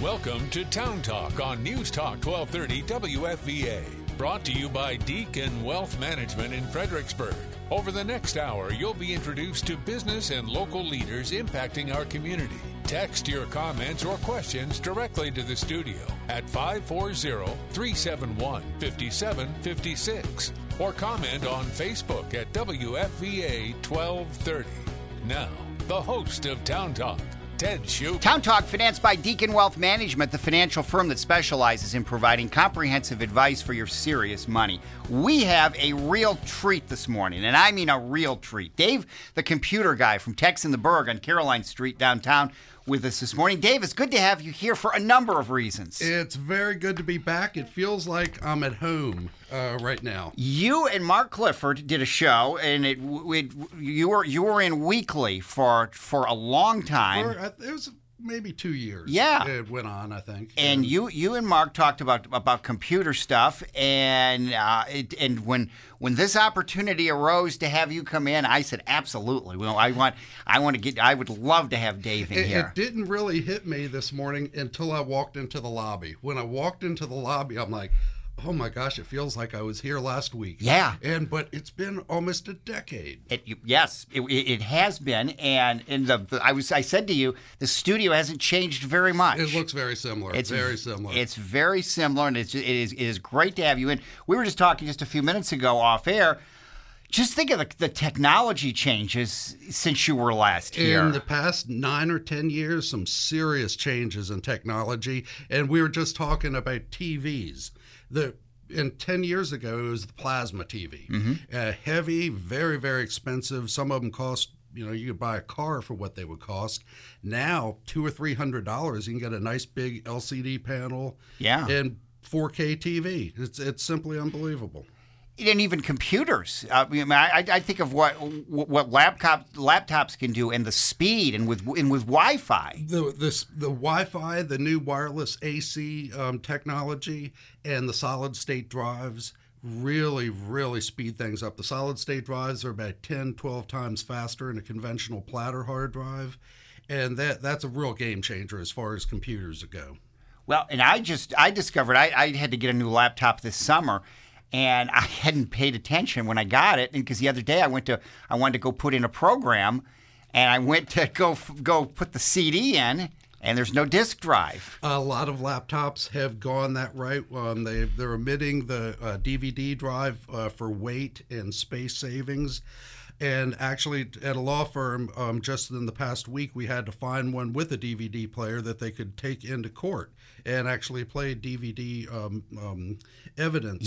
Welcome to Town Talk on News Talk 1230 WFVA. Brought to you by Deacon Wealth Management in Fredericksburg. Over the next hour, you'll be introduced to business and local leaders impacting our community. Text your comments or questions directly to the studio at 540-371-5756 or comment on Facebook at WFVA 1230. Now, the host of Town Talk, Ted Shoup. Town Talk, financed by Deacon Wealth Management, the financial firm that specializes in providing comprehensive advice for your serious money. We have a real treat this morning, and I mean a real treat. Dave, the computer guy from Tex in the Burg on Caroline Street downtown, with us this morning. Dave, it's good to have you here for a number of reasons. It's very good to be back. It feels like I'm at home right now. You and Mark Clifford did a show, and you were in weekly for a long time. It was maybe 2 years. Yeah, it went on, I think. And you and Mark talked about computer stuff, and when this opportunity arose to have you come in, I said absolutely. Well, I would love to have Dave in here. It didn't really hit me this morning until I walked into the lobby. When I walked into the lobby, I'm like, oh my gosh, it feels like I was here last week. Yeah. But it's been almost a decade. Yes, it has been. And I said to you, the studio hasn't changed very much. It looks very similar. It's very similar. It's very similar, and it is great to have you in. We were just talking just a few minutes ago off air. Just think of the technology changes since you were last here. In the past 9 or 10 years, some serious changes in technology. And we were just talking about TVs. 10 years ago, it was the plasma TV. Mm-hmm. Heavy, very, very expensive. Some of them cost, you could buy a car for what they would cost. Now, $200 or $300, you can get a nice big LCD panel and 4K TV. It's simply unbelievable. And even computers. I think of what laptops can do, and the speed, and with Wi-Fi. The Wi-Fi, the new wireless AC technology, and the solid-state drives really, really speed things up. The solid-state drives are about 10, 12 times faster than a conventional platter hard drive, and that's a real game changer as far as computers go. Well, and I discovered I had to get a new laptop this summer. And I hadn't paid attention when I got it, because the other day I wanted to go put in a program, and I went to go put the CD in, and there's no disk drive. A lot of laptops have gone that route. They're omitting the DVD drive for weight and space savings. And actually, at a law firm, just in the past week, we had to find one with a DVD player that they could take into court and actually play DVD evidence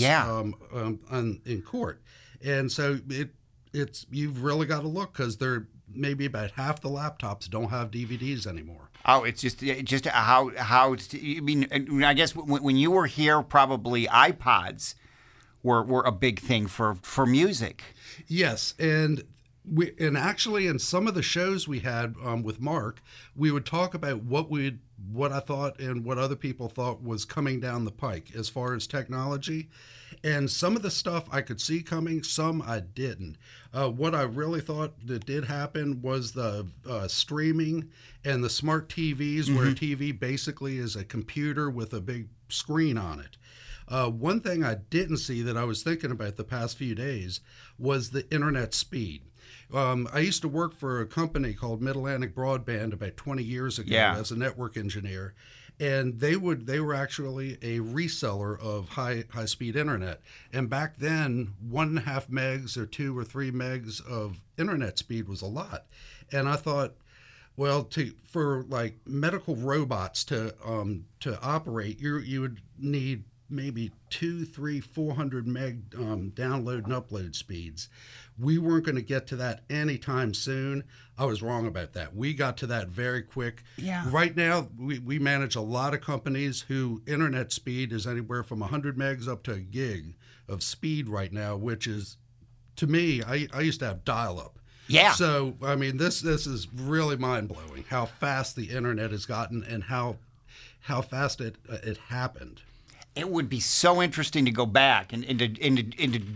in court. And so you've really got to look, because they're maybe about half the laptops don't have DVDs anymore. Oh, it's just how I mean, I guess when you were here, probably iPods were a big thing for music. Yes, and actually in some of the shows we had with Mark, we would talk about what I thought and what other people thought was coming down the pike as far as technology. And some of the stuff I could see coming, some I didn't. What I really thought that did happen was the streaming and the smart TVs, where a TV basically is a computer with a big screen on it. One thing I didn't see that I was thinking about the past few days was the internet speed. I used to work for a company called Mid-Atlantic Broadband about 20 years ago as a network engineer, and they were actually a reseller of high-speed internet. And back then, 1.5 megs or 2 or 3 megs of internet speed was a lot. And I thought, well, for like medical robots to operate, you would need maybe 200, 300, 400 meg download and upload speeds. We weren't going to get to that anytime soon. I was wrong about that. We got to that very quick. Yeah. Right now, we manage a lot of companies who internet speed is anywhere from 100 megs up to a gig of speed right now, which is, to me, I used to have dial-up. Yeah. So, I mean, this is really mind-blowing, how fast the internet has gotten and how fast it happened. It would be so interesting to go back and to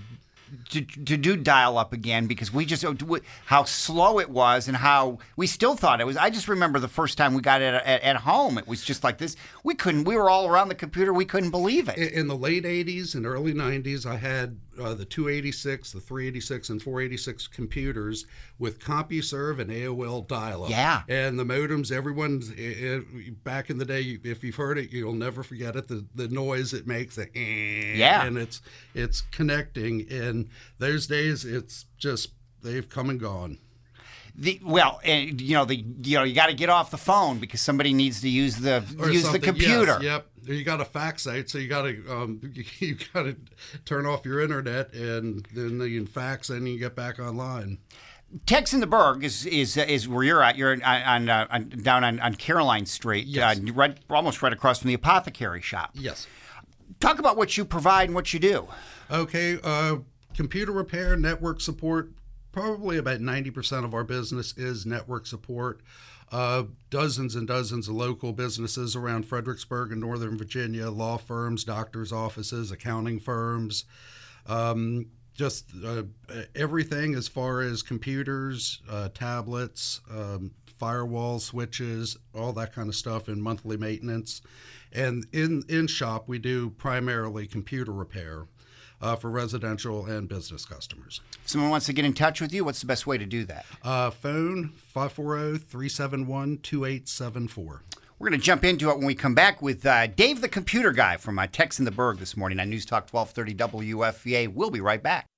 to do dial-up again because how slow it was and how we still thought it was. I just remember the first time we got it at home. It was just like this. We were all around the computer. We couldn't believe it. In the late 80s and early 90s, I had the 286, the 386, and 486 computers with CompuServe and AOL dial-up. Yeah. And the modems, back in the day, if you've heard it, you'll never forget it, the noise it makes. Yeah. And it's connecting. In those days, it's just, they've come and gone. You got to get off the phone because somebody needs to use the computer. Yes, yep. You got a fax site, so you got to turn off your internet, and then you can fax, and you get back online. Tex in the Berg is where you're at. You're down on Caroline Street, yes. Almost right across from the apothecary shop. Yes. Talk about what you provide and what you do. Okay, computer repair, network support. Probably about 90% of our business is network support. Dozens and dozens of local businesses around Fredericksburg and Northern Virginia, law firms, doctors' offices, accounting firms, just everything as far as computers, tablets, firewall switches, all that kind of stuff, and monthly maintenance. And in shop, we do primarily computer repair for residential and business customers. If someone wants to get in touch with you, what's the best way to do that? Phone 540-371-2874. We're going to jump into it when we come back with Dave the Computer Guy from Tex in the Berg this morning on News Talk 1230 WFVA. We'll be right back.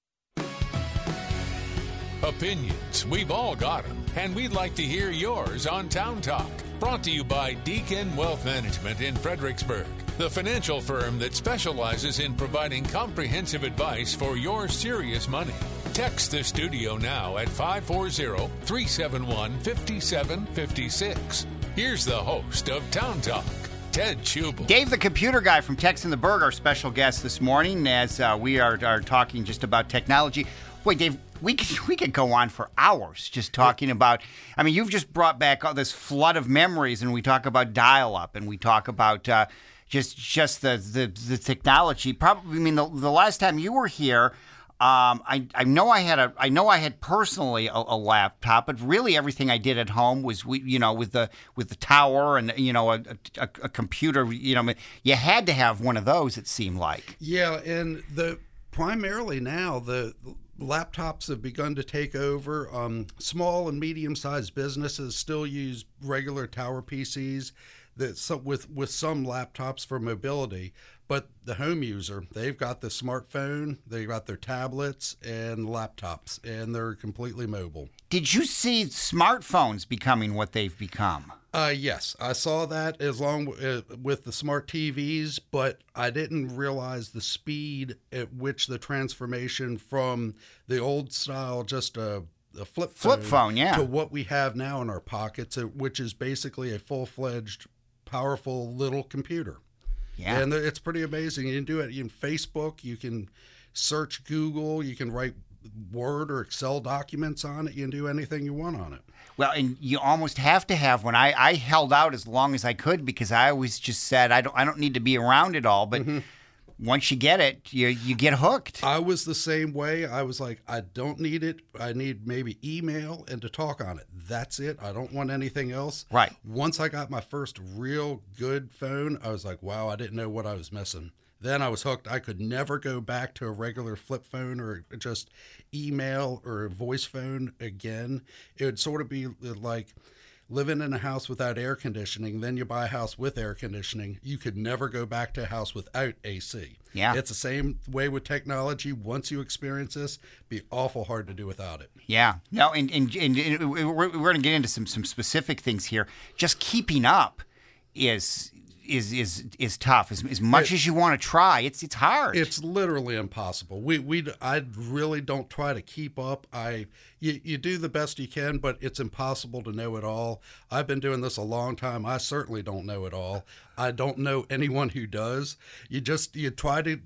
Opinions, we've all got them, and we'd like to hear yours on Town Talk. Brought to you by Deacon Wealth Management in Fredericksburg, the financial firm that specializes in providing comprehensive advice for your serious money. Text the studio now at 540-371-5756. Here's the host of Town Talk, Ted Schubel. Dave the Computer Guy from Tex in the Berg, our special guest this morning, as we are talking just about technology. Boy, Dave, we could go on for hours just talking about. I mean, you've just brought back all this flood of memories, and we talk about dial-up, and we talk about just the technology. Probably, I mean, the last time you were here, I know I had personally a laptop, but really everything I did at home was with the tower and a computer. You had to have one of those. It seemed like. Yeah, and primarily now the laptops have begun to take over. Small and medium-sized businesses still use regular tower PCs with some laptops for mobility. But the home user, they've got the smartphone, they've got their tablets and laptops, and they're completely mobile. Did you see smartphones becoming what they've become? Yes, I saw that along with the smart TVs, but I didn't realize the speed at which the transformation from the old style, just a flip phone, yeah, to what we have now in our pockets, which is basically a full-fledged, powerful little computer. Yeah. And it's pretty amazing. You can do it in Facebook, you can search Google, you can write Word or Excel documents on it, you can do anything you want on it. Well, and you almost have to have one. I held out as long as I could because I always just said I don't need to be around it all, but once you get it, you get hooked. I was the same way. I was like, I don't need it. I need maybe email and to talk on it. That's it. I don't want anything else. Right. Once I got my first real good phone, I was like, wow, I didn't know what I was missing. Then I was hooked. I could never go back to a regular flip phone or just email or a voice phone again. It would sort of be like living in a house without air conditioning, then you buy a house with air conditioning. You could never go back to a house without AC. Yeah. It's the same way with technology. Once you experience this, it'd be awful hard to do without it. Yeah. No, and we're going to get into some specific things here. Just keeping up is tough. As much as you want to try, it's hard. It's literally impossible. I really don't try to keep up. You do the best you can, but it's impossible to know it all. I've been doing this a long time. I certainly don't know it all. I don't know anyone who does. You try to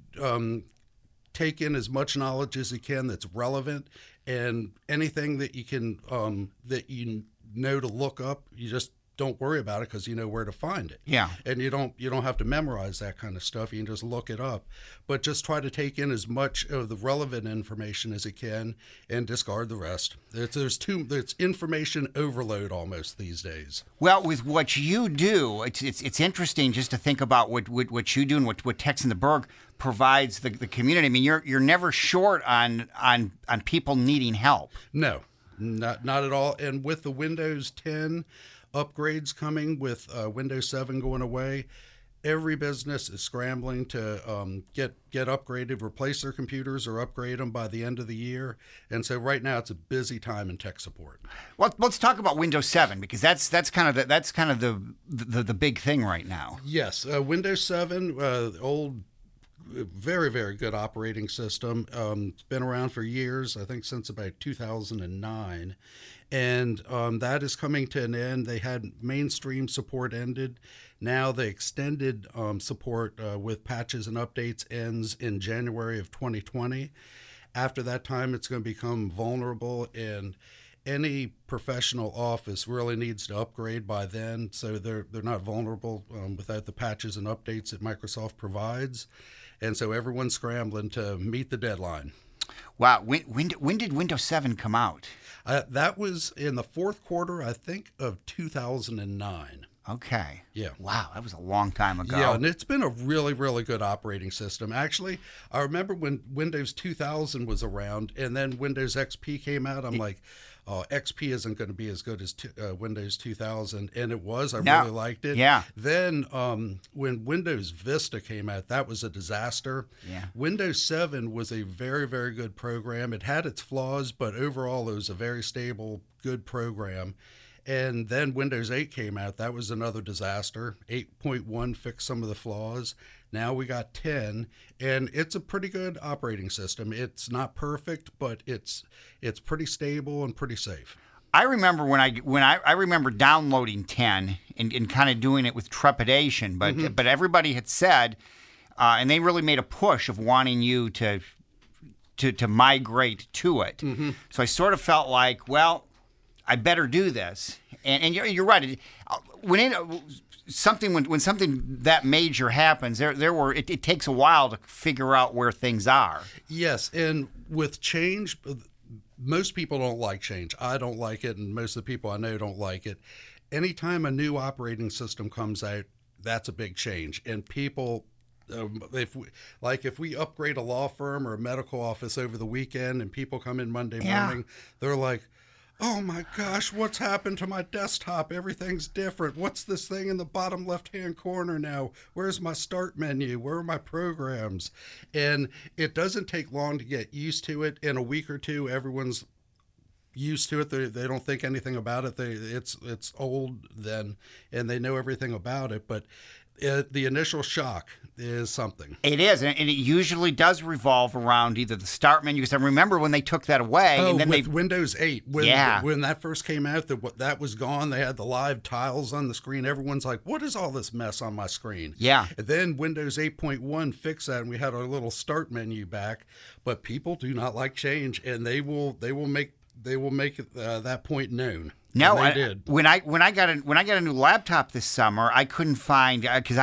take in as much knowledge as you can that's relevant, and anything that you can that you know to look up, you just don't worry about it because you know where to find it. Yeah. And you don't have to memorize that kind of stuff. You can just look it up. But just try to take in as much of the relevant information as you can and discard the rest. It's information overload almost these days. Well, with what you do, it's interesting just to think about what you do and what Tex in the Berg provides the community. I mean, you're never short on people needing help. No, not at all. And with the Windows 10 upgrades coming, with Windows 7 going away, every business is scrambling to get upgraded, replace their computers or upgrade them by the end of the year. And so right now it's a busy time in tech support. Well, let's talk about Windows 7 because that's kind of the big thing right now. Yes, Windows 7, old, very, very good operating system. It's been around for years, I think since about 2009. And that is coming to an end. They had mainstream support ended. Now the extended support with patches and updates ends in January of 2020. After that time, it's going to become vulnerable, and any professional office really needs to upgrade by then, so they're not vulnerable without the patches and updates that Microsoft provides. And so everyone's scrambling to meet the deadline. Wow. When did Windows 7 come out? That was in the fourth quarter, I think, of 2009. Okay. Yeah. Wow, that was a long time ago. Yeah, and it's been a really, really good operating system. Actually, I remember when Windows 2000 was around and then Windows XP came out, I'm like, oh, XP isn't going to be as good as Windows 2000. And it was. I really liked it. Yeah. Then when Windows Vista came out, that was a disaster. Yeah. Windows 7 was a very, very good program. It had its flaws, but overall it was a very stable, good program. And then Windows 8 came out. That was another disaster. 8.1 fixed some of the flaws. Now we got 10, and it's a pretty good operating system. It's not perfect, but it's pretty stable and pretty safe. I remember when I remember downloading 10 and kind of doing it with trepidation, but everybody had said, and they really made a push of wanting you to migrate to it. Mm-hmm. So I sort of felt like, well, I better do this. And you're right. When something that major happens, it takes a while to figure out where things are. Yes, and with change, most people don't like change. I don't like it, and most of the people I know don't like it. Anytime a new operating system comes out, that's a big change. And people, if we upgrade a law firm or a medical office over the weekend, and people come in Monday morning, they're like, oh my gosh, what's happened to my desktop? Everything's different. What's this thing in the bottom left-hand corner now? Where's my start menu? Where are my programs? And it doesn't take long to get used to it. In a week or two, everyone's used to it. They don't think anything about it. It's old then, and they know everything about it. But the initial shock is something. It is, and it usually does revolve around either the start menu. Because I remember when they took that away. Oh, and then with Windows 8. When that first came out, that was gone. They had the live tiles on the screen. Everyone's like, what is all this mess on my screen? Yeah. And then Windows 8.1 fixed that, and we had our little start menu back. But people do not like change, and they will make that point known. No, they did. When I got a new laptop this summer, I couldn't find because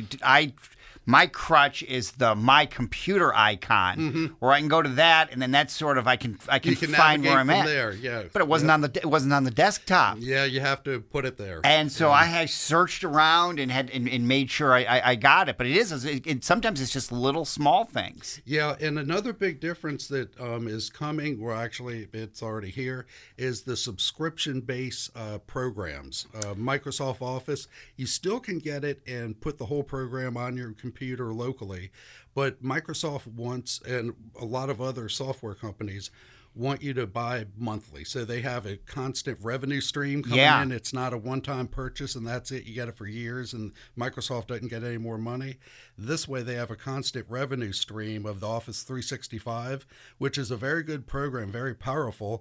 my crutch is the My Computer icon, where I can go to that, and then that's sort of I can find where I'm at. There, yeah. But it wasn't on the desktop. Yeah, you have to put it there. And so I searched around and made sure I got it. But sometimes it's just little small things. Yeah, and another big difference that is coming, or actually it's already here, is the subscription-based programs. Microsoft Office, you still can get it and put the whole program on your computer locally, but Microsoft wants, and a lot of other software companies want you to buy monthly. So they have a constant revenue stream coming in. It's not a one-time purchase and that's it. You get it for years and Microsoft doesn't get any more money. This way they have a constant revenue stream of the Office 365, which is a very good program, very powerful,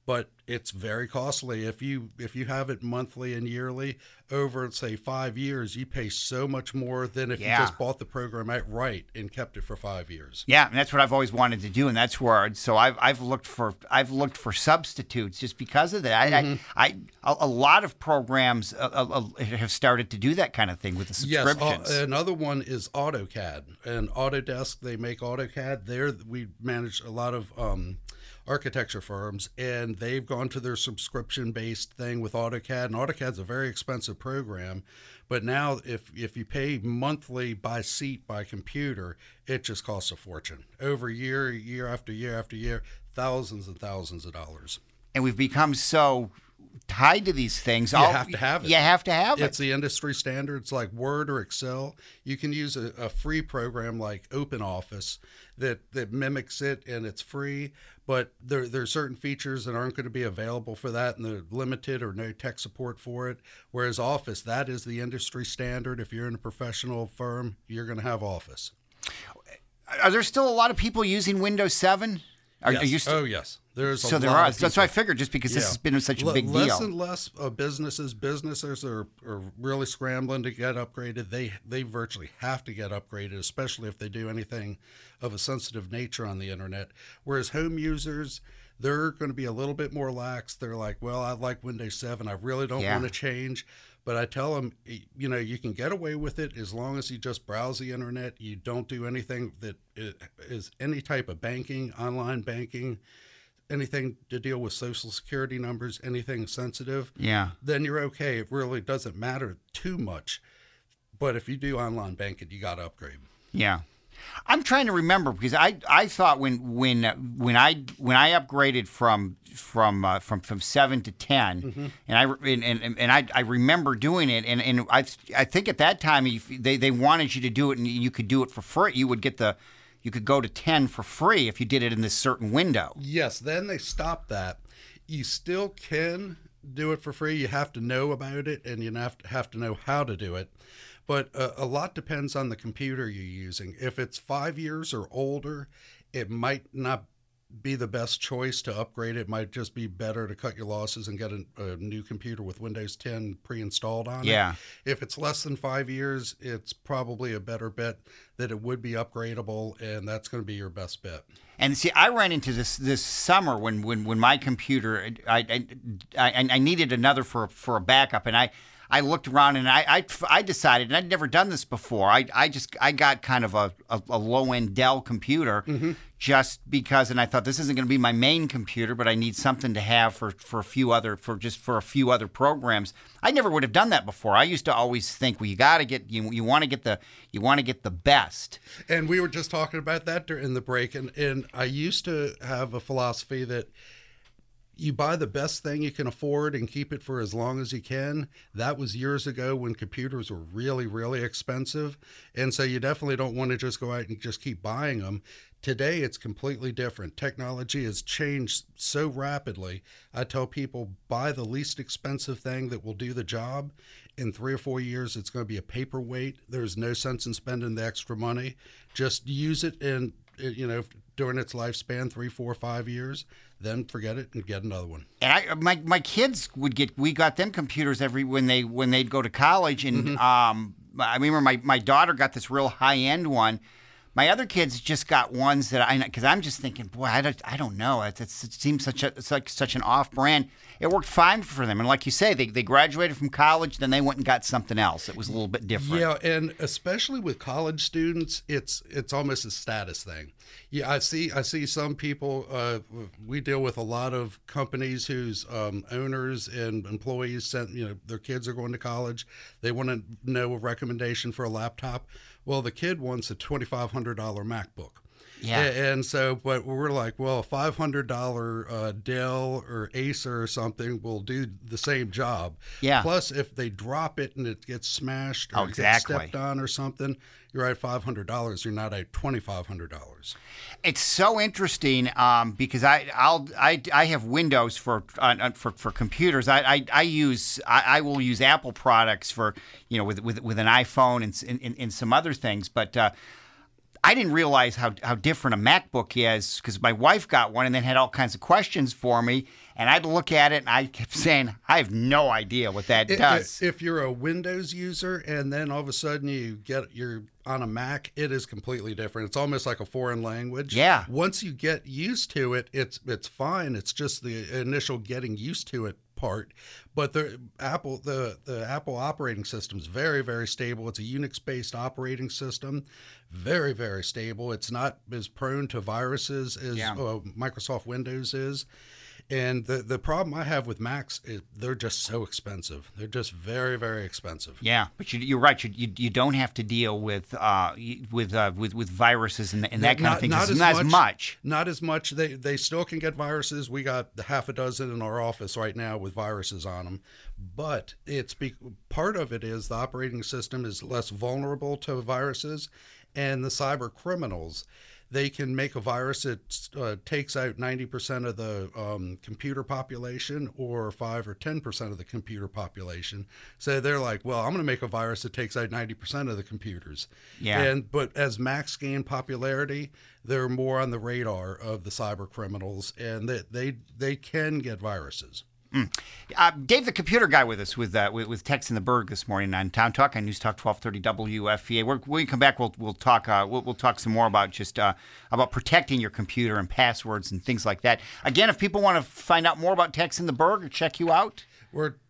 but it's very costly. If you have it monthly and yearly over, say, 5 years, you pay so much more than if you just bought the program outright and kept it for 5 years. Yeah, and that's what I've always wanted to do, and that's where. So I've looked for substitutes just because of that. A lot of programs have started to do that kind of thing with the subscriptions. Yes, another one is AutoCAD and Autodesk. They make AutoCAD. There we manage a lot of architecture firms, and they've gone to their subscription-based thing with AutoCAD. And AutoCAD's a very expensive program, but now if you pay monthly by seat by computer, it just costs a fortune. Over year after year after year, thousands and thousands of dollars. And we've become so tied to these things. You have to have it. You have to have it. It's the industry standards like Word or Excel. You can use a free program like OpenOffice that mimics it, and it's free. But there are certain features that aren't going to be available for that, and they're limited or no tech support for it. Whereas Office, that is the industry standard. If you're in a professional firm, you're going to have Office. Are there still a lot of people using Windows 7? Yes. Yes. There's so there are. That's why I figured, just because this has been such a big deal. Less and less businesses are really scrambling to get upgraded. They virtually have to get upgraded, especially if they do anything of a sensitive nature on the internet. Whereas home users, they're going to be a little bit more lax. They're like, well, I like Windows 7. I really don't want to change. But I tell them, you can get away with it as long as you just browse the internet. You don't do anything that is any type of banking, online banking, anything to deal with social security numbers, anything sensitive. Yeah. Then you're okay. It really doesn't matter too much. But if you do online banking, you got to upgrade. Yeah. I'm trying to remember because I thought when I upgraded from 7 to 10, and I remember doing it, and I think at that time they wanted you to do it, and you could do it for free. You could go to 10 for free if you did it in this certain window. Yes, then they stopped that. You still can do it for free. You have to know about it, and you have to know how to do it. But a lot depends on the computer you're using. If it's 5 years or older, it might not be the best choice to upgrade. It might just be better to cut your losses and get a new computer with Windows 10 pre-installed on it. If it's less than 5 years, it's probably a better bet that it would be upgradable, and that's going to be your best bet. And see, I ran into this summer when my computer, I needed another for a backup, and I looked around and I decided, and I'd never done this before. I got kind of a low end Dell computer just because, and I thought this isn't going to be my main computer, but I need something to have for a few other programs. I never would have done that before. I used to always think, well, you got to get you want to get the best. And we were just talking about that during the break, and I used to have a philosophy that you buy the best thing you can afford and keep it for as long as you can. That was years ago when computers were really, really expensive. And so you definitely don't want to just go out and just keep buying them. Today, it's completely different. Technology has changed so rapidly. I tell people, buy the least expensive thing that will do the job. In 3 or 4 years, it's going to be a paperweight. There's no sense in spending the extra money. Just use it and, during its lifespan, 3, 4, 5 years, then forget it and get another one. And my kids we got them computers when they'd go to college, and I remember my daughter got this real high end one. My other kids just got ones that because I'm just thinking, boy, I don't know. It seems such an off brand. It worked fine for them, and like you say, they graduated from college, then they went and got something else. It was a little bit different. Yeah, and especially with college students, it's almost a status thing. Yeah, I see some people. We deal with a lot of companies whose owners and employees sent their kids are going to college. They want to know a recommendation for a laptop. Well, the kid wants a $2,500 MacBook. Yeah. And so, but we're like, well, a $500 Dell or Acer or something will do the same job. Yeah. Plus, if they drop it and it gets smashed or gets stepped on or something, you're at $500. You're not at $2,500. It's so interesting because I have Windows for computers. I will use Apple products for with an iPhone and some other things, but I didn't realize how different a MacBook is because my wife got one and then had all kinds of questions for me. And I'd look at it and I kept saying, I have no idea what that does. If you're a Windows user and then all of a sudden you're on a Mac, it is completely different. It's almost like a foreign language. Yeah. Once you get used to it, it's fine. It's just the initial getting used to it part. But the Apple operating system is very, very stable. It's a Unix-based operating system, very, very stable. It's not as prone to viruses as Microsoft Windows is. And the problem I have with Macs is they're just so expensive. They're just very, very expensive. Yeah, but you're right. You don't have to deal with viruses and that kind of thing. Not as much. Not as much. They still can get viruses. We got half a dozen in our office right now with viruses on them. But part of it is the operating system is less vulnerable to viruses, and the cyber criminals. They can make a virus that takes out 90% of the computer population or 5 or 10% of the computer population. So they're like, well, I'm going to make a virus that takes out 90% of the computers. Yeah. But as Macs gain popularity, they're more on the radar of the cyber criminals, and they can get viruses. Dave, the computer guy, with us with Tex in the Berg this morning on Town Talk on News Talk 1230 WFVA. When we come back, we'll talk we'll talk some more about about protecting your computer and passwords and things like that. Again, if people want to find out more about Tex in the Berg or check you out, we're at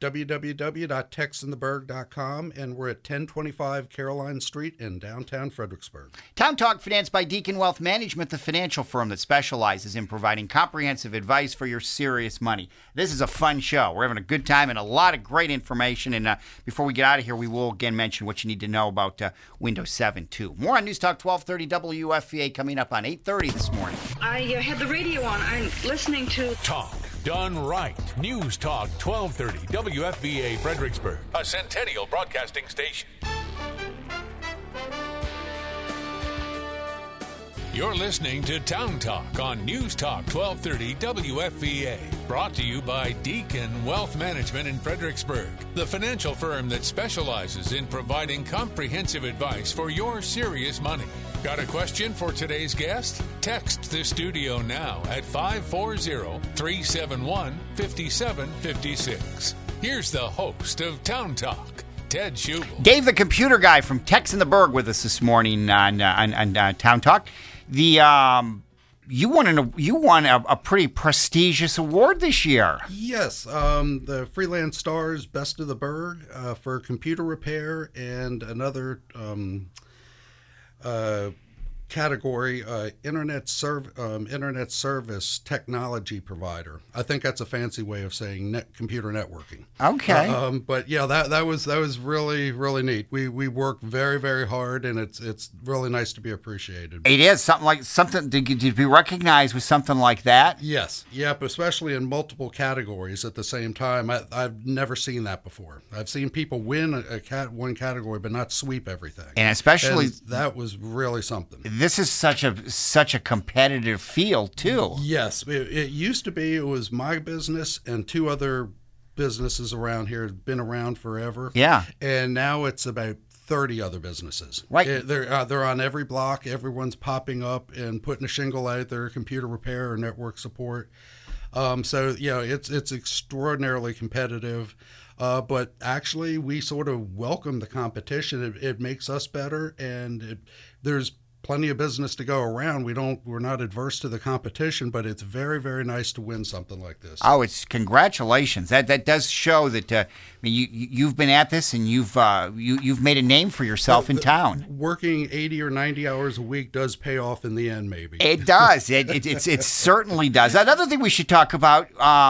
www.texintheberg.com, and we're at 1025 Caroline Street in downtown Fredericksburg. Town Talk, financed by Deacon Wealth Management, the financial firm that specializes in providing comprehensive advice for your serious money. This is a fun show. We're having a good time and a lot of great information. And before we get out of here, we will again mention what you need to know about Windows 7, too. More on News Talk 1230 WFVA coming up on 8:30 this morning. I had the radio on. I'm listening to Talk done right. News Talk 1230 WFVA Fredericksburg, a Centennial Broadcasting station. You're listening to Town Talk on News Talk 1230 WFVA. Brought to you by Deacon Wealth Management in Fredericksburg, the financial firm that specializes in providing comprehensive advice for your serious money. Got a question for today's guest? Text the studio now at 540-371-5756. Here's the host of Town Talk, Ted Schugel. Dave, the computer guy from Tex in the Berg, with us this morning on Town Talk. You won a pretty prestigious award this year. Yes, the Freelance Stars Best of the Berg for computer repair, and another category, internet service technology provider. I think that's a fancy way of saying computer networking. Okay. But yeah, that was really, really neat. We work very, very hard, and it's really nice to be appreciated. It is something to be recognized with something like that. Yes. Yep. Especially in multiple categories at the same time. I've never seen that before. I've seen people win one category, but not sweep everything. And especially that was really something. This is such a competitive field too. Yes, it used to be. It was my business and two other businesses around here have been around forever. Yeah, and now it's about 30 other businesses. Right, they're on every block. Everyone's popping up and putting a shingle out there, computer repair or network support. So yeah, it's extraordinarily competitive. But actually, we sort of welcome the competition. It makes us better, and there's plenty of business to go around. We're not adverse to the competition, but it's very, very nice to win something like this. Oh, it's congratulations. That does show that you've been at this and you've made a name for yourself in town. Working 80 or 90 hours a week does pay off in the end, maybe. It does. It certainly does. Another thing we should talk about.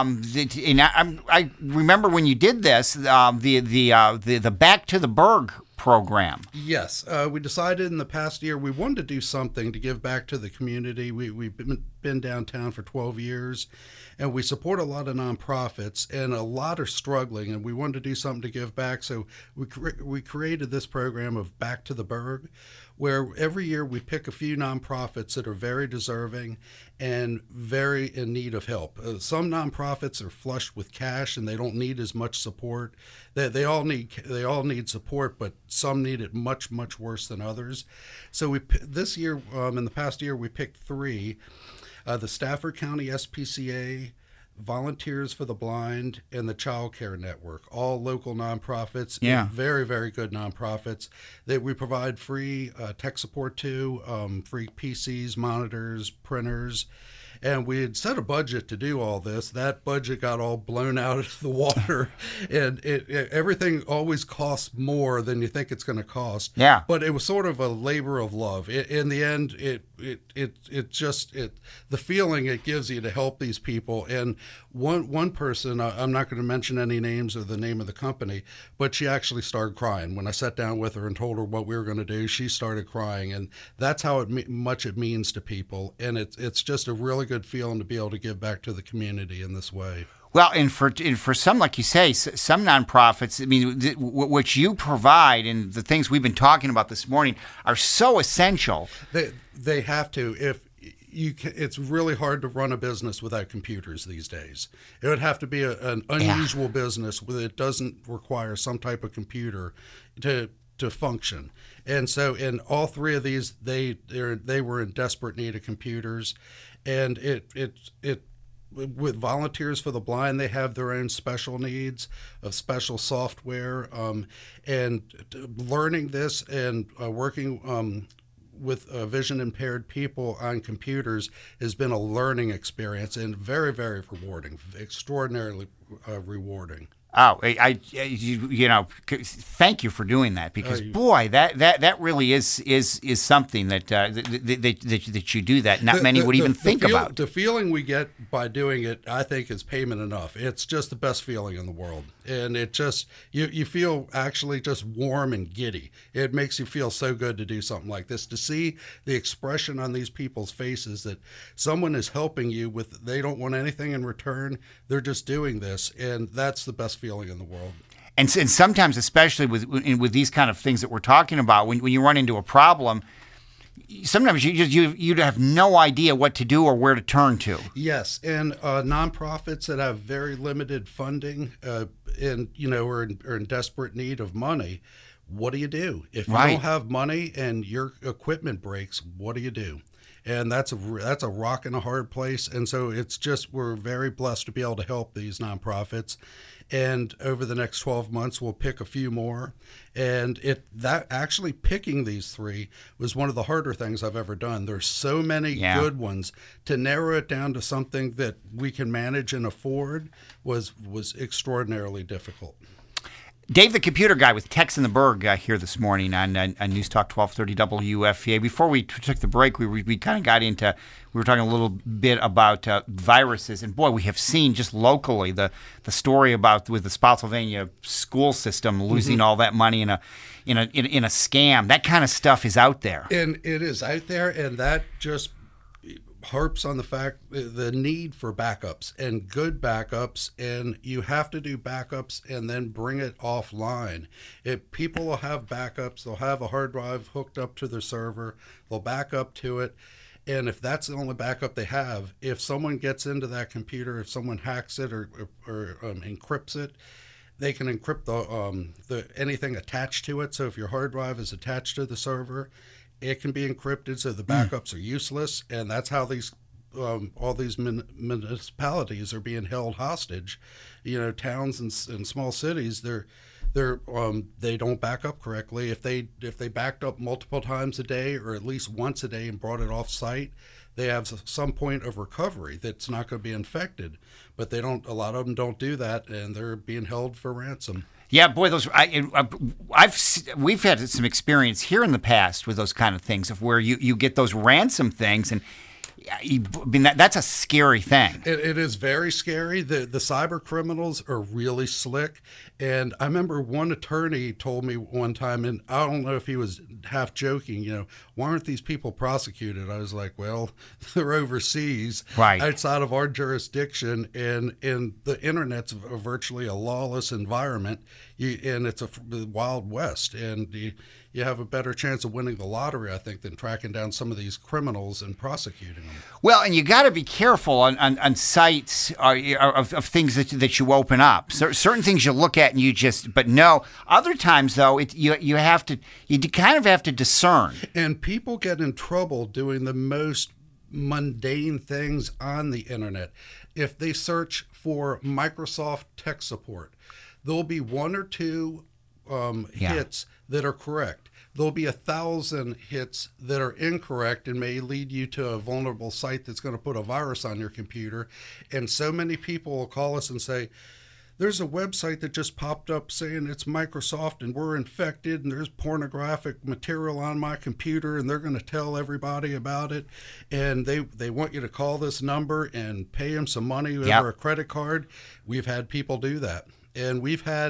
I remember when you did this, the Back to the Berg program. Yes, we decided in the past year we wanted to do something to give back to the community. We've been been downtown for 12 years, and we support a lot of nonprofits, and a lot are struggling, and we wanted to do something to give back. So we created this program of Back to the Burg, where every year we pick a few nonprofits that are very deserving and very in need of help. Some nonprofits are flushed with cash and they don't need as much support. They all need support, but some need it much worse than others. So this year, in the past year, we picked 3: the Stafford County SPCA, Volunteers for the Blind, and the Child Care Network, all local nonprofits. Yeah. Very, very good nonprofits that we provide free tech support to, free PCs, monitors, printers. And we had set a budget to do all this. That budget got all blown out of the water, and everything always costs more than you think it's going to cost. Yeah. But it was sort of a labor of love. In the end, the feeling it gives you to help these people. And one person, I'm not going to mention any names or the name of the company, but she actually started crying when I sat down with her and told her what we were going to do. She started crying, and that's how much it means to people. And it's just a really good feeling to be able to give back to the community in this way. Well, and for some, like you say, some nonprofits, I mean, what you provide and the things we've been talking about this morning are so essential. They have to. It's really hard to run a business without computers these days. It would have to be an unusual business where it doesn't require some type of computer to function. And so in all 3 of these, they were in desperate need of computers. And with Volunteers for the Blind, they have their own special needs of special software, and learning this and working with vision impaired people on computers has been a learning experience and very, very rewarding, extraordinarily rewarding. Oh, thank you for doing that, because boy, that really is something that you do that not many would even think about. The feeling we get by doing it, I think, is payment enough. It's just the best feeling in the world, and it just you feel actually just warm and giddy. It makes you feel so good to do something like this, to see the expression on these people's faces that someone is helping you with. They don't want anything in return. They're just doing this, and that's the best feeling in the world. And sometimes, especially with these kind of things that we're talking about, when you run into a problem, sometimes you have no idea what to do or where to turn to. Yes, and nonprofits that have very limited funding and are in desperate need of money. What do you do if you don't have money and your equipment breaks? What do you do? And that's a rock and a hard place. And so we're very blessed to be able to help these nonprofits. And over the next 12 months, we'll pick a few more. And actually picking these 3 was one of the harder things I've ever done. There's so many good ones. To narrow it down to something that we can manage and afford was extraordinarily difficult. Dave, the computer guy with Tex in the Berg here this morning on News Talk 1230 WFVA. Before we took the break, we kind of got into, we were talking a little bit about viruses. And boy, we have seen just locally the story with the Spotsylvania school system losing all that money in a scam. That kind of stuff is out there. And it is out there, and that just harps on the fact the need for backups and good backups, and you have to do backups and then bring it offline. If people will have backups, they'll have a hard drive hooked up to their server, they'll back up to it, and if that's the only backup they have, if someone gets into that computer, if someone hacks it or encrypts it, they can encrypt the anything attached to it. So if your hard drive is attached to the server, it can be encrypted, so the backups are useless, and that's how these all these municipalities are being held hostage. Towns and small cities, they don't back up correctly. If they backed up multiple times a day or at least once a day and brought it off site, they have some point of recovery that's not going to be infected. But they don't. A lot of them don't do that, and they're being held for ransom. Yeah, boy, we've had some experience here in the past with those kind of things of where you get those ransom things, and I mean, that's a scary thing. It is very scary. The cyber criminals are really slick. And I remember one attorney told me one time, and I don't know if he was half joking, why aren't these people prosecuted? I was like, well, they're overseas, right, outside of our jurisdiction, and the internet's virtually a lawless environment, and it's a Wild West, and you have a better chance of winning the lottery, I think, than tracking down some of these criminals and prosecuting them. Well, and you got to be careful on sites of things that you open up. Certain things you look at and you just, but no. Other times, though, you kind of have to discern. And people get in trouble doing the most mundane things on the internet. If they search for Microsoft tech support, there'll be one or two hits that are correct. There'll be 1,000 hits that are incorrect and may lead you to a vulnerable site that's going to put a virus on your computer. And so many people will call us and say, there's a website that just popped up saying it's Microsoft and we're infected and there's pornographic material on my computer and they're going to tell everybody about it. And they want you to call this number and pay them some money over a credit card. We've had people do that. And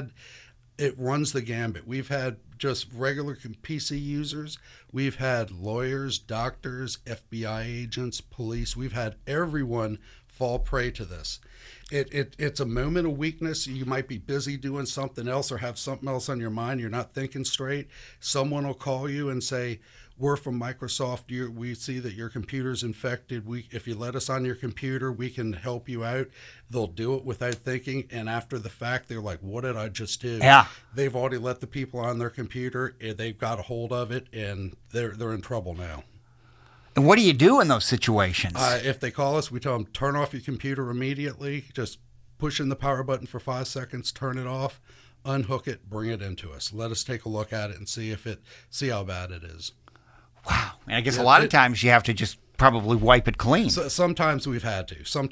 it runs the gambit. We've had just regular PC users. We've had lawyers, doctors, FBI agents, police. We've had everyone fall prey to this. It's a moment of weakness. You might be busy doing something else or have something else on your mind. You're not thinking straight. Someone will call you and say, we're from Microsoft. We see that your computer's infected. If you let us on your computer, we can help you out. They'll do it without thinking. And after the fact, they're like, what did I just do? Yeah. They've already let the people on their computer. They've got a hold of it, and they're in trouble now. And what do you do in those situations? If they call us, we tell them, turn off your computer immediately. Just push in the power button for 5 seconds, turn it off, unhook it, bring it into us. Let us take a look at it and see how bad it is. Wow. And I guess a lot of times you have to just probably wipe it clean. So sometimes we've had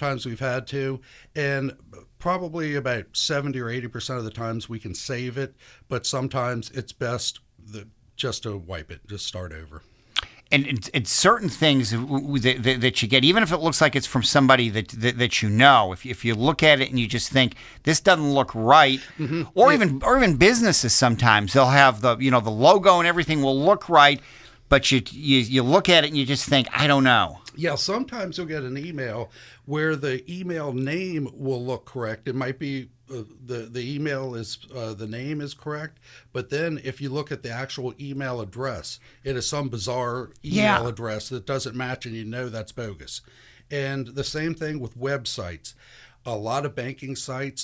to. And probably about 70 or 80% of the times we can save it. But sometimes it's best just to wipe it, just start over. And certain things that you get, even if it looks like it's from somebody that you know, if you look at it and you just think this doesn't look right, or even businesses sometimes they'll have the logo and everything will look right, but you look at it and you just think, I don't know. Yeah, sometimes you'll get an email where the email name will look correct. It might be the email is the name is correct, but then if you look at the actual email address, it is some bizarre email address that doesn't match, and you know that's bogus. And the same thing with websites. A lot of banking sites,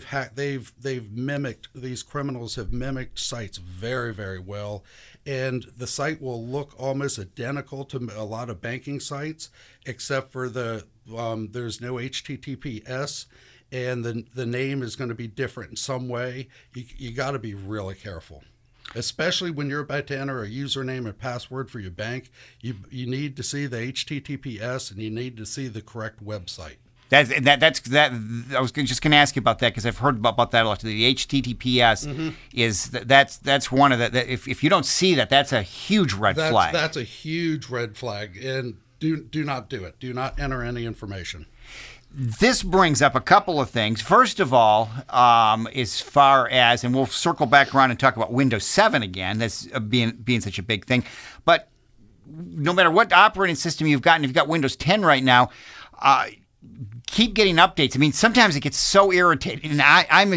they've mimicked, these criminals have mimicked sites very, very well. And the site will look almost identical to a lot of banking sites, except for there's no HTTPS, and the name is going to be different in some way. You got to be really careful, especially when you're about to enter a username and password for your bank. You need to see the HTTPS, and you need to see the correct website. That's I was just going to ask you about that because I've heard about that a lot. The HTTPS is that's one of the if you don't see that, that's a huge red flag. That's a huge red flag, and do not do it. Do not enter any information. This brings up a couple of things. First of all, as far as, and we'll circle back around and talk about Windows 7 again, that's being such a big thing. But no matter what operating system you've got, and you've got Windows 10 right now, keep getting updates. I mean, sometimes it gets so irritating, and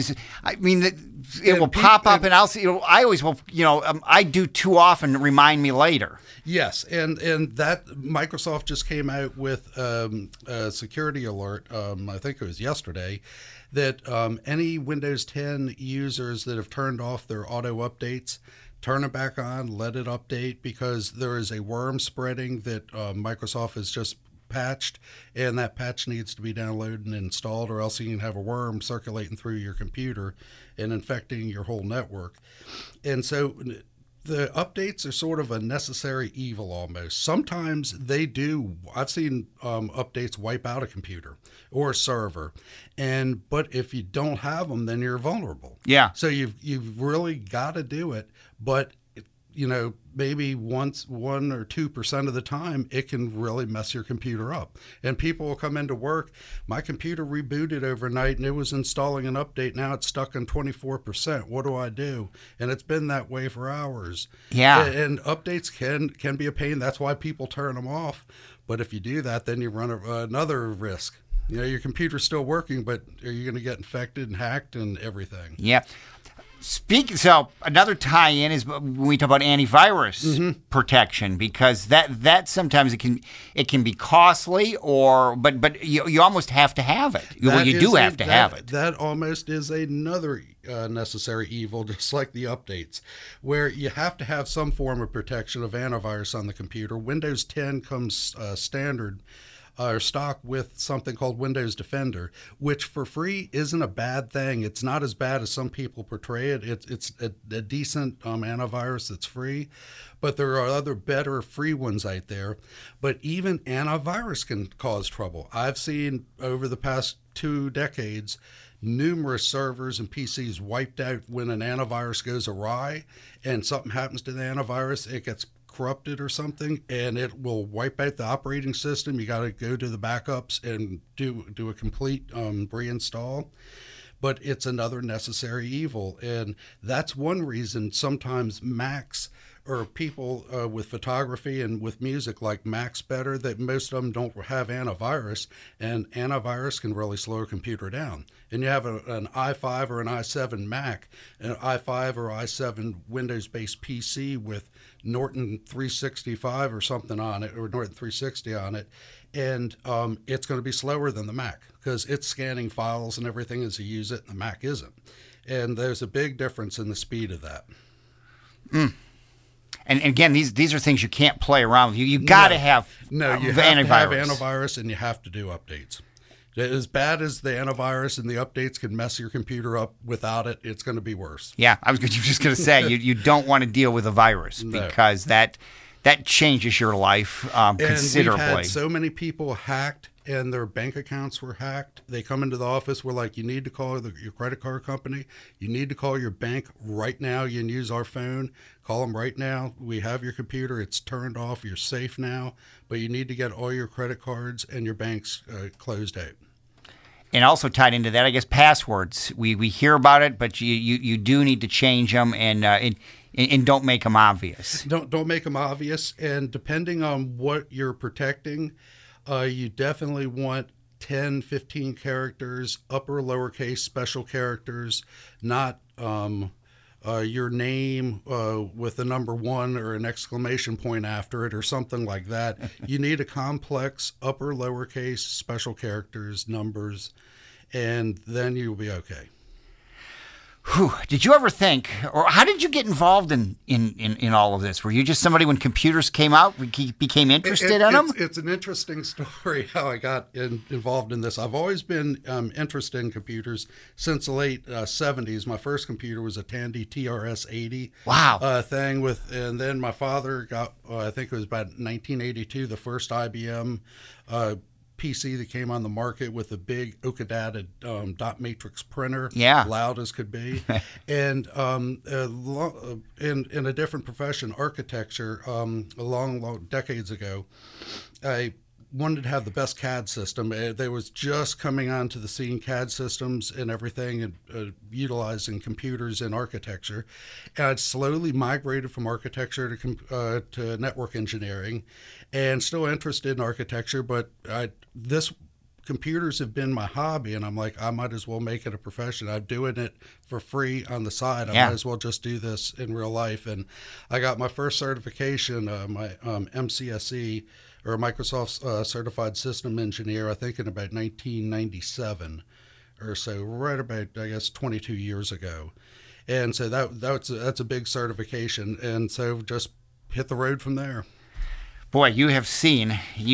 it will pop up, and I'll see. I always will. I do too often. Remind me later. Yes, and that Microsoft just came out with a security alert. I think it was yesterday, that any Windows 10 users that have turned off their auto updates, turn it back on, let it update, because there is a worm spreading that Microsoft has just patched, and that patch needs to be downloaded and installed, or else you can have a worm circulating through your computer and infecting your whole network. And so the updates are sort of a necessary evil almost. Sometimes they do. I've seen updates wipe out a computer or a server, but if you don't have them, then you're vulnerable. Yeah. So you've really got to do it, but maybe 1 or 2% of the time, it can really mess your computer up. And people will come into work, my computer rebooted overnight and it was installing an update. Now it's stuck on 24%. What do I do? And it's been that way for hours. Yeah. And updates can be a pain. That's why people turn them off. But if you do that, then you run another risk. Your computer's still working, but are you going to get infected and hacked and everything? Yeah. So another tie-in is when we talk about antivirus protection, because that sometimes it can be costly, but you almost have to have it. You do have to have it. That almost is another necessary evil, just like the updates, where you have to have some form of protection of antivirus on the computer. Windows 10 comes standard or stock with something called Windows Defender, which for free isn't a bad thing. It's not as bad as some people portray it. It's a decent antivirus that's free, but there are other better free ones out there. But even antivirus can cause trouble. I've seen over the past 2 decades numerous servers and PCs wiped out when an antivirus goes awry and something happens to the antivirus. It gets corrupted or something, and it will wipe out the operating system. You got to go to the backups and do a complete reinstall. But it's another necessary evil, and that's one reason sometimes Macs or people with photography and with music like Macs better, that most of them don't have antivirus, and antivirus can really slow a computer down. And you have an i5 or an i7 Mac, an i5 or i7 Windows-based PC with Norton 365 or something on it, or Norton 360 on it, and it's going to be slower than the Mac because it's scanning files and everything as you use it, and the Mac isn't. And there's a big difference in the speed of that. And again, these are things you can't play around with. You got to have you have antivirus. To have antivirus, and you have to do updates. As bad as the antivirus and the updates can mess your computer up, without it, it's going to be worse. Yeah, I was just going to say, you don't want to deal with a virus because that changes your life considerably. And we've had so many people hacked and their bank accounts were hacked. They come into the office, we're like, you need to call your credit card company. You need to call your bank right now. You can use our phone. Call them right now. We have your computer. It's turned off. You're safe now. But you need to get all your credit cards and your banks closed out. And also tied into that, I guess, passwords. We hear about it, but you do need to change them and don't make them obvious. Don't make them obvious. And depending on what you're protecting, you definitely want 10, 15 characters, upper, lowercase, special characters, not your name with a number 1 or an exclamation point after it or something like that. You need a complex upper, lowercase, special characters, numbers, and then you'll be okay. Whew. Did you ever think, or how did you get involved in all of this? Were you just somebody when computers came out, became interested in them? It's an interesting story how I got involved in this. I've always been interested in computers since the late 70s. My first computer was a Tandy TRS-80 thing and then my father got, I think it was about 1982, the first IBM PC that came on the market with a big Okadata dot matrix printer, loud as could be, and in a different profession, architecture, long decades ago, I wanted to have the best CAD system. They was just coming onto the scene, CAD systems and everything, and utilizing computers in architecture. And I'd slowly migrated from architecture to network engineering, and still interested in architecture, but computers have been my hobby, and I'm like, I might as well make it a profession. I'm doing it for free on the side. I might as well just do this in real life. And I got my first certification, my MCSE, or Microsoft Certified System Engineer, I think in about 1997 or so, right about, I guess, 22 years ago. And so that's a big certification. And so just hit the road from there. Boy, you have seen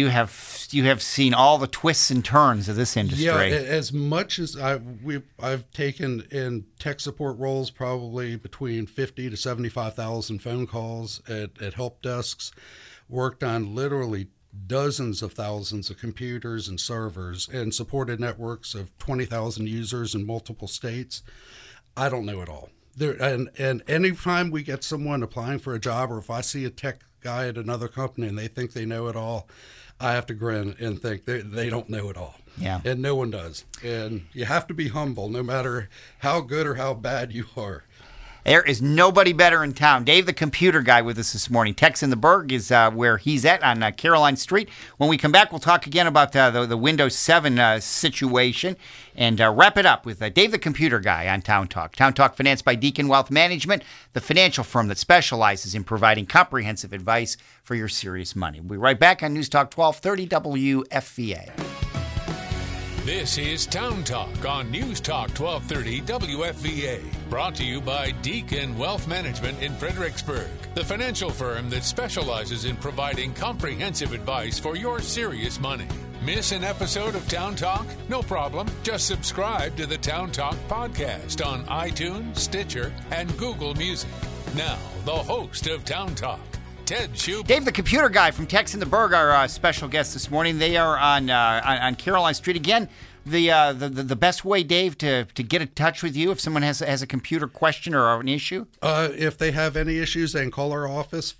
all the twists and turns of this industry. Yeah, as much as I've taken in tech support roles, probably between 50 to 75,000 phone calls at help desks, worked on literally dozens of thousands of computers and servers, and supported networks of 20,000 users in multiple states. I don't know it all. And anytime we get someone applying for a job, or if I see a tech guy at another company and they think they know it all, I have to grin and think they don't know it all. Yeah. And no one does. And you have to be humble no matter how good or how bad you are. There is nobody better in town. Dave, the computer guy, with us this morning. Tex in the Berg is where he's at on Caroline Street. When we come back, we'll talk again about the Windows 7 situation and wrap it up with Dave, the computer guy, on Town Talk. Town Talk, financed by Deacon Wealth Management, the financial firm that specializes in providing comprehensive advice for your serious money. We'll be right back on News Talk 1230 WFVA. This is Town Talk on News Talk 1230 WFVA. Brought to you by Deacon Wealth Management in Fredericksburg, the financial firm that specializes in providing comprehensive advice for your serious money. Miss an episode of Town Talk? No problem. Just subscribe to the Town Talk podcast on iTunes, Stitcher, and Google Music. Now, the host of Town Talk, Ted Schubert. Dave, the computer guy from Tex in the Berg, our special guest this morning. They are on Caroline Street. Again, the best way, Dave, to get in touch with you if someone has a computer question or an issue? If they have any issues, they can call our office,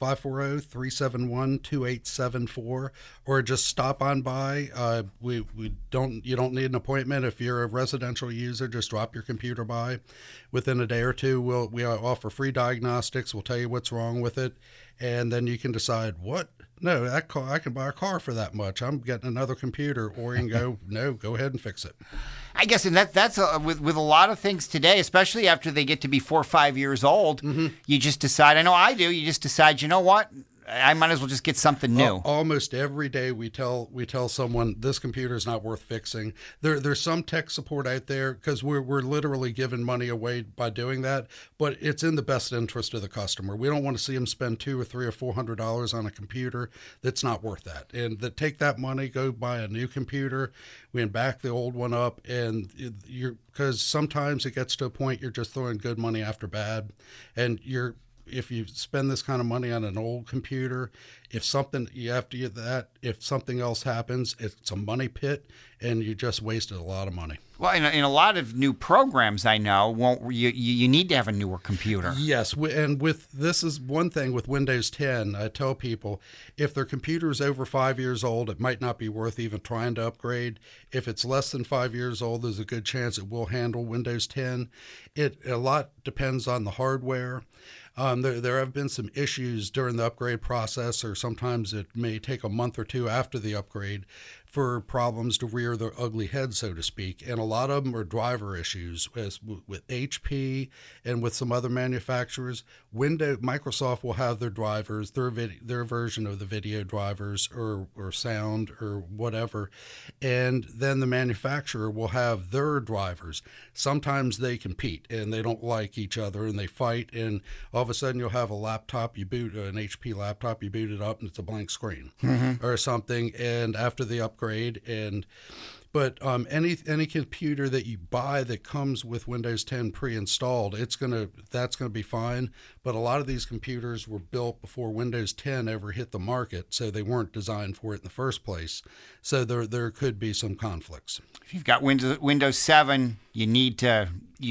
540-371-2874, or just stop on by. You don't need an appointment. If you're a residential user, just drop your computer by. Within a day or two, we offer free diagnostics. We'll tell you what's wrong with it, and then you can decide No, I can buy a car for that much. I'm getting another computer. Or you can go, no, go ahead and fix it. I guess, and that's with a lot of things today, especially after they get to be 4 or 5 years old, you just decide, I know I do, you just decide, you know what? I might as well just get something new. Almost every day we tell someone this computer is not worth fixing. There's some tech support out there because we're literally giving money away by doing that, but it's in the best interest of the customer. We don't want to see them spend $200 or $300 or $400 on a computer that's not worth that. And take that money, go buy a new computer, we can back the old one up, and because sometimes it gets to a point you're just throwing good money after bad, and if you spend this kind of money on an old computer, if something else happens, it's a money pit, and you just wasted a lot of money. Well, in a lot of new programs, I know, you need to have a newer computer. Yes, and this is one thing with Windows 10. I tell people, if their computer is over 5 years old, it might not be worth even trying to upgrade. If it's less than 5 years old, there's a good chance it will handle Windows 10. A lot depends on the hardware. There have been some issues during the upgrade process, or sometimes it may take a month or two after the upgrade for problems to rear their ugly head, so to speak. And a lot of them are driver issues. With HP and with some other manufacturers, Microsoft will have their drivers, their version of the video drivers or sound or whatever, and then the manufacturer will have their drivers. Sometimes they compete and they don't like each other and they fight, and all of a sudden you'll have a laptop, an HP laptop, you boot it up and it's a blank screen or something, and after the upgrade, but any computer that you buy that comes with Windows 10 pre-installed, that's gonna be fine. But a lot of these computers were built before Windows 10 ever hit the market, so they weren't designed for it in the first place. So there could be some conflicts. If you've got Windows 7, you need to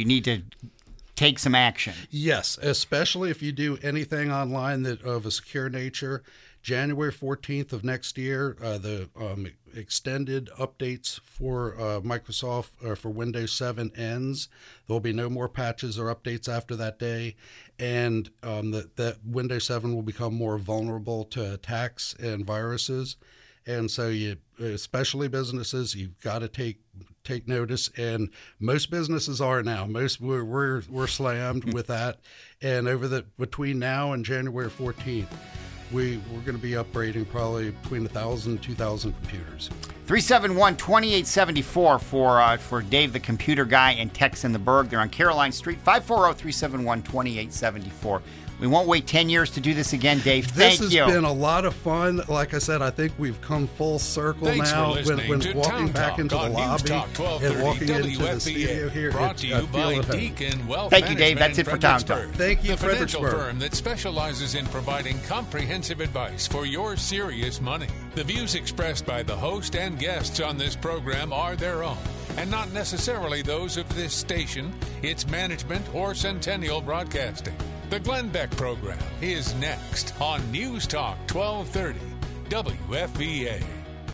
take some action. Yes, especially if you do anything online of a secure nature. January 14th of next year, the extended updates for Microsoft for Windows 7 ends. There'll be no more patches or updates after that day, and that Windows 7 will become more vulnerable to attacks and viruses. And so especially businesses, you've got to take notice, and most businesses are now. We're slammed with that, and between now and January 14th. We're going to be upgrading probably between 1,000 and 2,000 computers. 371-2874 for Dave, the computer guy, and Tex in the Berg. They're on Caroline Street, 540-371-2874. We won't wait 10 years to do this again, Dave. Thank you. This has been a lot of fun. Like I said, I think we've come full circle now when walking back into the lobby and walking into the studio here. Brought to you by Deacon Wealth Thank you, Dave. That's it for Town Talk. Thank you, the financial Fredericksburg. firm that specializes in providing comprehensive advice for your serious money. The views expressed by the host and guests on this program are their own and not necessarily those of this station, its management, or Centennial Broadcasting. The Glenn Beck Program is next on News Talk 1230 WFVA.